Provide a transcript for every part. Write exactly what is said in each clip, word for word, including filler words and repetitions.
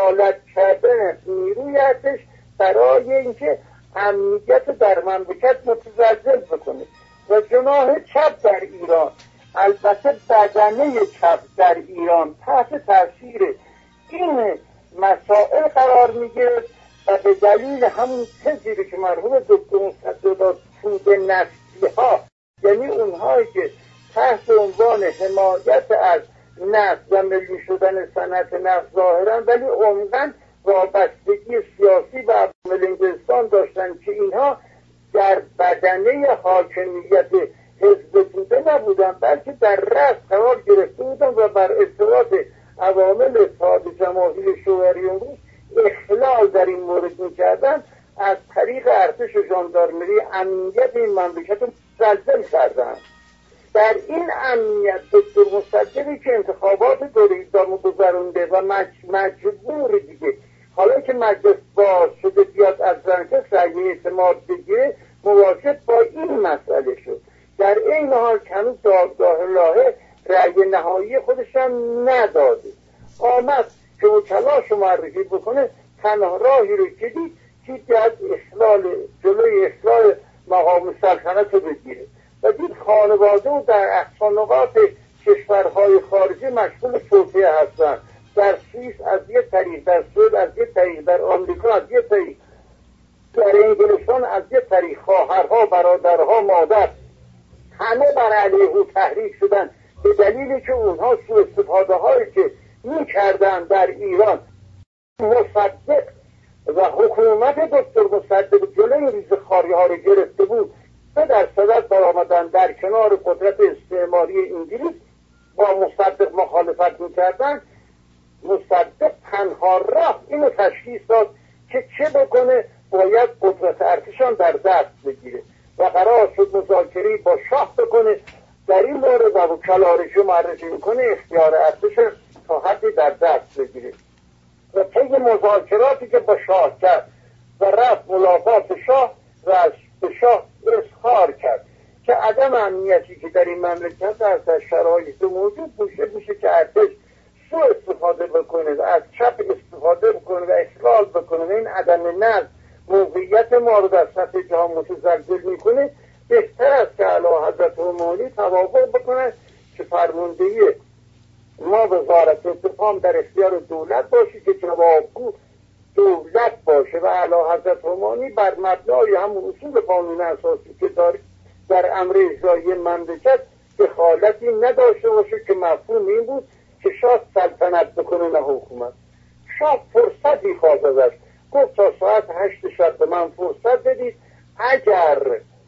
دخالت کردن نیروی ارتش برای اینکه امنیت در مملکت متزلزل بکنه. و جناح چپ در ایران، البته بدنه چپ در ایران تحت تاثیر این مسائل قرار میگیره و به دلیل همون تزیری که مرحوم دکتر مصدق سود نسلی ها، یعنی اونهایی که تحت عنوان حمایت از نفت و ملی شدن صنعت نفت ظاهرا ولی عمقاً وابستگی سیاسی و عوامل انگلستان داشتن که اینها در بدنه حاکمیت حزب توده نبودن، بلکه در رأس قرار گرفته بودن و بر ارتباط عوامل اتحاد جماهیر شوروی اون روز اخلال در این مورد میکردن. از طریق ارتش و ژاندارمری امنیت این مملکت رو متزلزل کردن. در این امنیت دکتر مصدقی که انتخابات دوریدامو گذرونده و مجبور دیگه حالا که مجلس باز شده بیاد از رنکس رأی اعتماد بگیره، مواجه با این مسئله شد. در این حال هنوز دادگاه لاهه رأی نهایی خودش هم نداده. آمد که وکلاشو معرفی بکنه، تنها راهی رو که دید که باید اخلال جلوی اخلال مقام سلطنت رو بگیره و دید خانواده و در اقصا نقاط کشورهای خارجی مشغول توطئه هستن. در سوئیس از یه طریق، در سوئد از یه طریق، در آمریکا از یه طریق، در انگلستان از یه طریق، خواهرها، برادرها، مادر همه بر علیه او تحریک شدن به دلیلی که اونها سوء استفاده هایی که میکردن در ایران مصدق و حکومت دکتر مصدق جلوی ریزخواری ها رو گرفته بود و در صدد برآمدن در کنار قدرت استعماری انگلیس با مصدق مخالفت میکردن. مصدق تنها راه اینو تشخیص داد که چه بکنه، باید قدرت ارتشان در دست بگیره و قرار شد مذاکره با شاه بکنه. در این مورد و وکلارشو معرفی میکنه اختیار ارتش تا حدی در دست بگیره و طی مذاکراتی که با شاه کرد و رفت ملاقات شاه و از به شاه اظهار کرد که عدم امنیتی که در این مملکت در شرایط موجود باشه باشه که ارتش سوء استفاده بکنه و از چپ استفاده بکنه و اخلال بکنه و این عدم نظم موقعیت ما رو در سطح جهان متزلزل میکنه. بهتر است که اعلی حضرت همایونی توافق بکنه که فرماندهی ما وزارت انتقام در اختیار دولت باشه که جوابگو دولت باشه و اعلی حضرت همایونی بر مبنای همون اصول قانون اساسی که داره در امر اجرایی مملکت دخالتی نداشته باشه که مفهوم این بود که شاه سلطنت بکنه نه حکومت. شاه فرصتی خواست ازش، گفت تا ساعت هشت شب به من فرصت بدید، اگر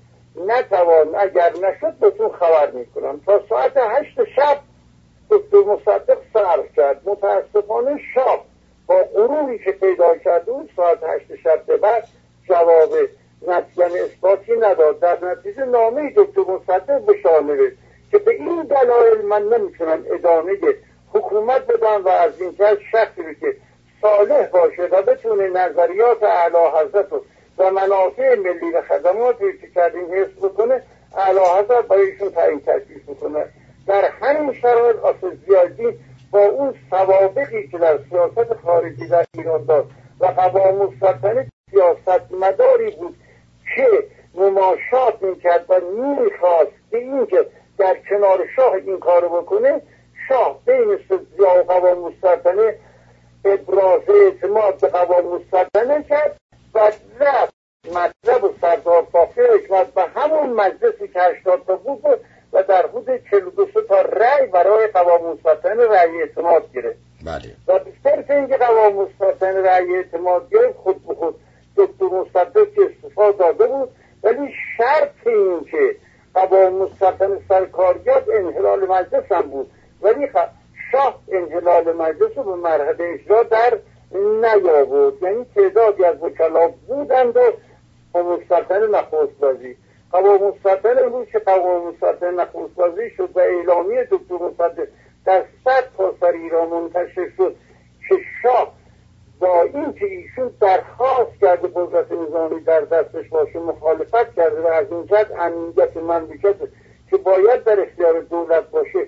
نتوان اگر نشد بهتون خبر میکنم. تا ساعت هشت شب دکتر مصدق صرف کرد. متاسفانه شاه با غروری که پیدا کرد اون ساعت هشت شب به بعد جواب نتیجه اثباتی نداد. در نتیجه نامه دکتر مصدق به شاه نوشت که به این دلایل من نمیتونم ادامه حکومت بدم و از این جهت شخصی که صالح باشه و بتونه نظریات اعلی حضرت و منافع ملی و خدماتی که کردیم حفظ بکنه، اعلی حضرت برایشون تعیین تکلیف بکنه. در همین شرایط آصف ضیاءالدین با اون سوابقی که در سیاست خارجی در ایران داشت و قوام السلطنه سیاست مداری بود که مماشات میکرد و میخواست به این که در کنار شاه این کارو بکنه، شاه بین ضیاء و قوام السلطنه ابراز اعتماد به قوام السلطنه کرد و رفت مطلب و سردار ساخته حکمت به همون مجلسی که هشتاد تا بود و در حدود چهل و دو تا رأی برای قوام السلطنه رأی اعتماد گرفت. بله. و بیشتر که اینکه قوام السلطنه رأی اعتماد گرفت، خود به خود دکتر مصدق که استعفا داده بود، ولی شرط این که قوام السلطنه سرکاریات انحلال مجلس هم بود، ولی شاه انحلال مجلس رو به مرحله اجرا در نیاورد. یعنی تعدادی از وکلا بودند و قوام السلطنه نخست وزیر. قوام السلطنه امروز که قوام السلطنه نخست وزیر شد و اعلامیه دکتر مصدق در صد تا سر ایران منتشر شد که شاه با این که ایشون درخواست کرده قدرت نظامی در دستش باشه مخالفت کرده و از این جهت امنیت مملکت که باید در اختیار دولت باشه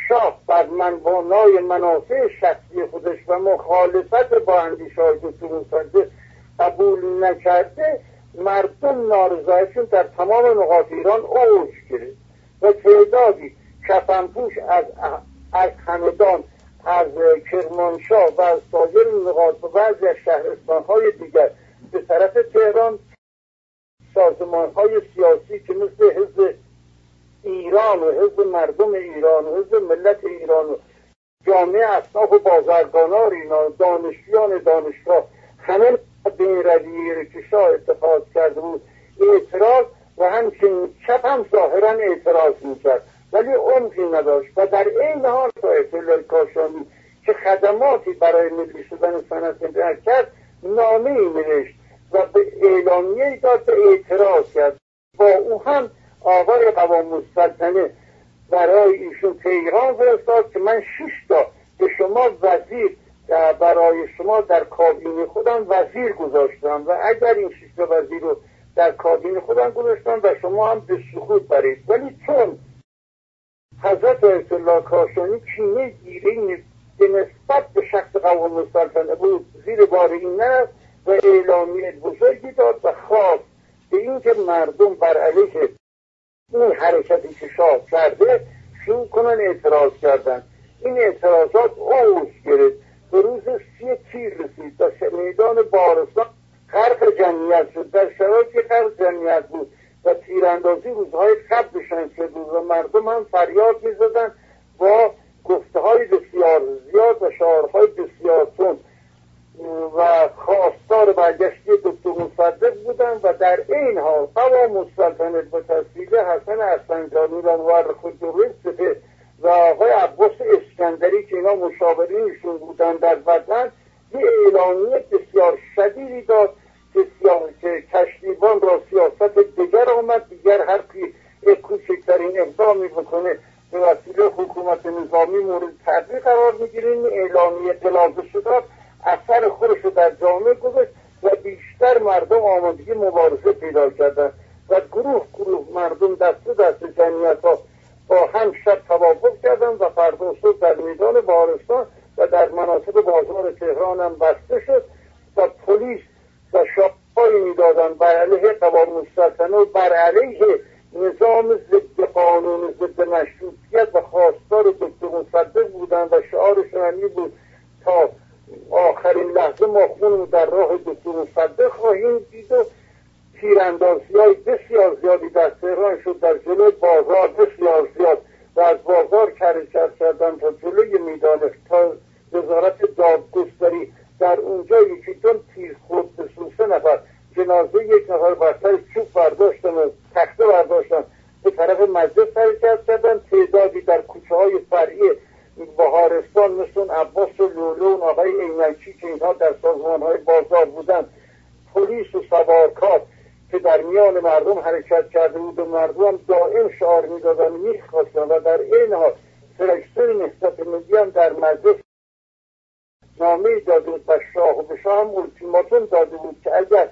شاه بر منوانای منافع شخصی خودش و مخالفت با اندیشه‌های دکتر موسوی قبول نکرده، مردم نارضایتشون در تمام نقاط ایران اوج گرفت و تعدادی کفنپوش از از همدان، از کرمانشاه و از سایر نقاط و بعضی از شهرستان‌های دیگر به طرف تهران، سازمان‌های سیاسی که مثل حزب ایران و حزب مردم ایران و حزب ملت ایران و جامعه اصناف و بازرگانان اینا، دانشجویان دانشگاه، همه به این رویه‌ای که شاه اتخاذ کرده بود اعتراض و همچنین چپ هم ظاهراً اعتراض می‌کرد ولی عمقی نداشت و در این حال آیت الله کاشانی که خدماتی برای ملی شدن صنعت کرد نامه‌ای نوشت و به اعلامیه‌ای داد به اعتراض کرد. با او هم آقای قوام السلطنه برای ایشون پیغام فرستاد که من شش تا به شما وزیر برای شما در کابینه خودم وزیر گذاشتم و اگر این شش تا وزیر رو در کابینه خودم گذاشتم و شما هم به سقوط برید، ولی چون حضرت آیت الله کاشانی کینه گیری به نسبت به شخص قوام السلطنه بود زیر بار این نرفت و اعلامیه بزرگی داد و خواست به اینکه مردم بر علیه این حرکتی که شاه کرده شروع کنن اعتراض کردن. این اعتراضات اوج گرفت، به روز سی تیر رسید و میدان بارستان غرق جمعیت شد. در شرایطی غرق جمعیت بود و تیراندازی روزهای قبلشان شد و مردم هم فریاد می‌زدند با گفته‌های بسیار زیاد و شعارهای بسیار تند و خواستار برگشتی دکتر مصدق بودند و در این حال قوام السلطنه به تسهیل حسن ارسنجانی و مورخ الدوله و آقای عباس اسکندری که اینا مشاورینشون بودند در وطن یه اعلامیه بسیار شدیدی داد که کشتیبان را سیاست دیگر آمد، دیگر هر کی کوچکترین اقدامی بکنه به وسیله حکومت نظامی مورد تبعیض قرار میگیره. این اعلامیه قلاده شد اثر خودش رو در جامعه گذاشت و بیشتر مردم آمادگی مبارزه پیدا کردند و گروه گروه مردم دست دست جمعیت ها با هم شب توافق کردند و فردا صبح در میدان بهارستان و در مناطق بازار تهران هم بسته شد و پلیس و شاهدهایی میدادند بر علیه قوام السلطنه و بر علیه نظام ضد قانون ضد مشروطیت و خواستار دکتر مصدق بودند و شعارشون این بود تا آخرین لحظه ما خونمون در راه دکتر مصدق خواهیم دید و تیراندازی‌های بسیار زیادی در تهران شد، در جلوی بازار بسیار زیاد و از بازار کرکر کردن تا جلوی میدان تا وزارت دادگستری. در اونجا یکی دون تیر خورد به سه نفر، جنازه یک نفر بر سر چوب برداشتن و تخته برداشتن به طرف مجلس حرکت کردن. تعدادی در کوچه های فرعی بهارستان مثل عباس و لولو و آقای عینکی که اینها در سازمان های بازار بودن، پلیس و سوارکار که در میان مردم حرکت کرده بود و مردم دائم شعار میدادن میخواستن و در این حال فرشته نهضت ملی هم در مجلس نامه داده بود و شاه و به شاه هم التیماتوم داده بود که اگر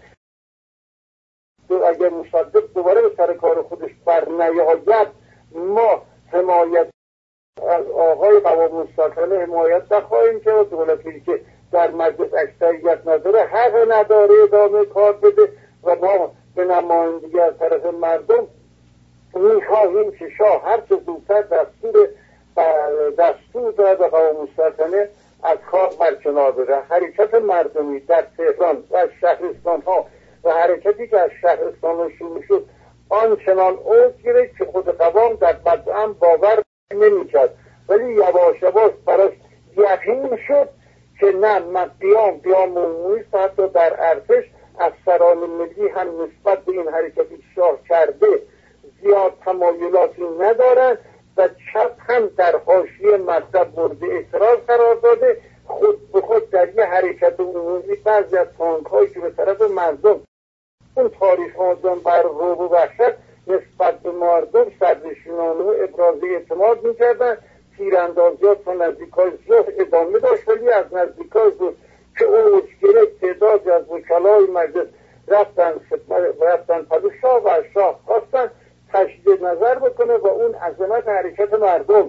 اگر مصدق دوباره به سر کار خودش بر نیاید ما حمایت از آقای قوام السلطنه حمایت نخواهیم که دولتی که در مجلس اکثریت نداره حق نداره ادامه کار بده و ما به نمایندگی از طرف مردم میخواهیم که شاه هر چه زودتر دستور دستور داد به قوام السلطنه از کار برکنار بره. حرکت مردمی در تهران و شهرستان ها و حرکتی که از شهرستان ها شروع شد آنچنان اوج گرفت که خود قوام در بدء باور نمی کرد ولی یواش یواش براش یقین شد که نه من قیام قیام عمومی حتی در ارتش افسران ملی هم نسبت به این حرکتی شاه کرده زیاد تمایلاتی ندارن و چپ هم در حاشیه مطلب مورد اعتراض قرار داده. خود به خود در یه حرکت عمومی بعضی از تانک هایی که به طرف مردم اون تاریخ آدم بر روب و وحشت نسبت به مردم سرنشینانه و ابراز اعتماد میکردن، تیراندازیات تا نزدیکای ظهر ادامه داشت ولی از نزدیکای ظهر که اوج گرفت تعدادی از وکلای مجلس رفتن رفتن پلو شاه و از شاه خواستن تجدید نظر بکنه و اون عظمت حرکت مردم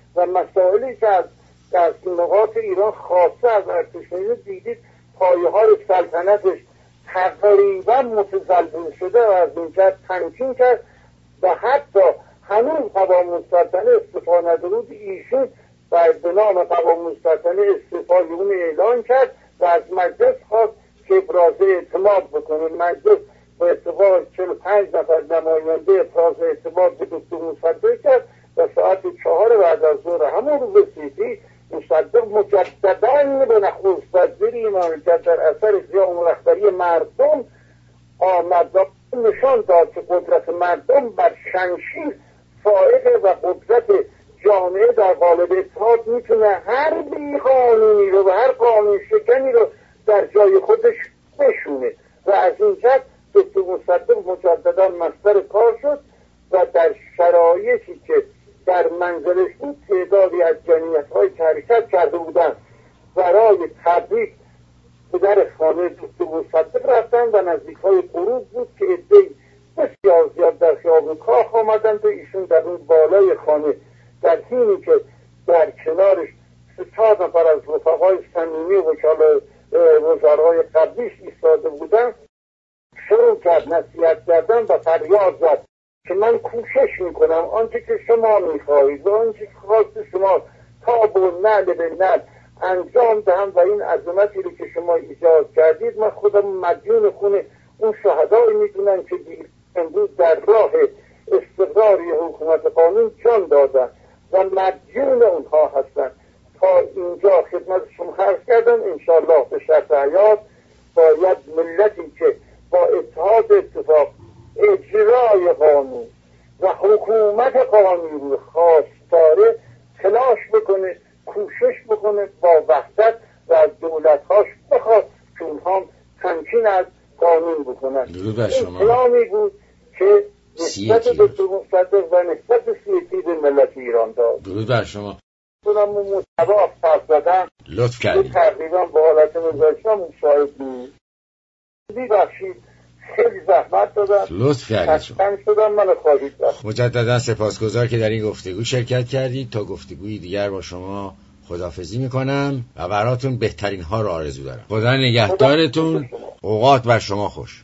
و مسائلی که از در نقاط ایران خاصه از ارتش میدید دیدید پایه ها سلطنتش تقریبا متزلزل شده و از این جهت تمکین کرد و حتی هنوز قوام السلطنه استعفا نداده ایشون و به نام قوام السلطنه استعفای اون اعلان کرد و از مجلس خواست که ابراز اعتماد بکنه. مجلس با اتفاق چهل و پنج نفر نماینده ابراز اعتماد به دکتر مصدق کرد و ساعت چهار بعد از ظهر همون روز سیزی مصدق مجدداً به نخست وزیر مملکت در اثر قیام رهبری مردم آمد و نشان داد که قدرت مردم بر شمشیر فائقه و قدرت جامعه در قالب اتحاد میتونه هر بی قانونی رو و هر قانون شکنی رو در جای خودش بشونه و از این جهت دکتر مصدق مجددا مصدر کار شد و در شرایطی که در منزلش بود تعدادی از جمعیت‌های که حرکت کرده بودند برای تبریک به در خانه دکتر مصدق رفتن و نزدیک‌های غروب بود که عده‌ای بسیار زیاد در خیابان کاخ آمدند و ایشون در اون بالای خانه در حینی که در کنارش سه چهار نفر از رفقای صمیمی و وزرای قبلیش ایستاده بودند شروع کرد نصیحت کردن و فریاد زد که من کوشش میکنم آنچه که شما میخواهید و آنچه که خواست شما تا و نعل به نعل انجام دهم و این عظمتی رو که شما ایجاد کردید من خودم مدیون خون اون شهدایی میدونم که امروز در راه استقرار حکومت قانون جان دادن و مدیون اونها هستن. تا اینجا خدمت شما عرض کردم. انشاءالله به شرط حیات باید ملتی که با اتحاد اتفاق اجرای قانون و حکومت قانونی رو خواستاره تلاش بکنه، کوشش بکنه، با وحدت و از دولت‌هاش بخواد که اونها تمکین از قانون بکنن. درود بر شما. کلامی بود که نسبت دکتر مصدق و نسبت سیاسی به ملت ایران داد. درود بر شما. خودم متواف فرض دادم. لطف کردید. تقریبا با حالت مزاجم مشاهد بود. ببخشید خیلی زحمت دادم. لطف کردید شما. شدم من خواهید داد. مجددا سپاسگزار که در این گفتگو شرکت کردید. تا گفتگوی دیگر با شما خداحافظی میکنم و براتون بهترین ها رو آرزو دارم. خدا نگهدارتون. اوقات بر شما خوش.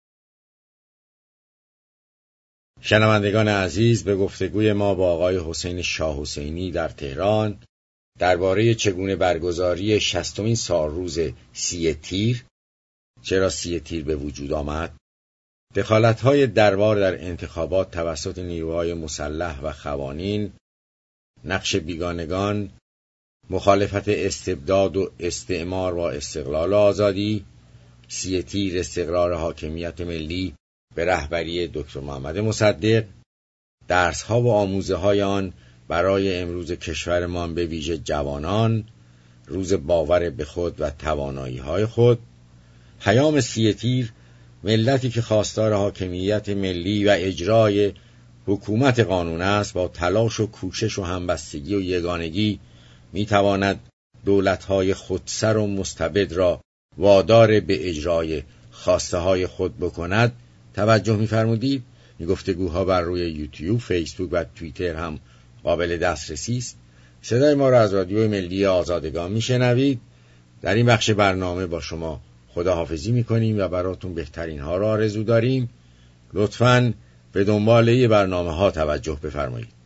شنوندگان عزیز، به گفتگوی ما با آقای حسین شاه حسینی در تهران درباره چگونه برگزاری شصتمین سالروز سی تیر، چرا سی تیر به وجود آمد، دخالت‌های دربار در انتخابات توسط نیروهای مسلح و خوانین، نقش بیگانگان، مخالفت استبداد و استعمار با استقلال و آزادی، سی تیر استقرار حاکمیت ملی به رهبری دکتر محمد مصدق، درس‌ها و آموزه‌های آن برای امروز کشورمان به ویژه جوانان، روز باور به خود و توانایی‌های خود، پیام سی تیر، ملتی که خواستار حاکمیت ملی و اجرای حکومت قانون است با تلاش و کوشش و همبستگی و یگانگی میتواند دولت‌های خودسر و مستبد را وادار به اجرای خواسته های خود بکند. توجه می‌فرمودید. این گفتگوها بر روی یوتیوب، فیسبوک و توییتر هم قابل دسترسی است. صدای ما را از رادیو ملی آزادگان میشنوید. در این بخش برنامه با شما خداحافظی میکنیم و براتون بهترین ها را آرزو داریم. لطفاً به دنباله برنامه ها توجه بفرمایید.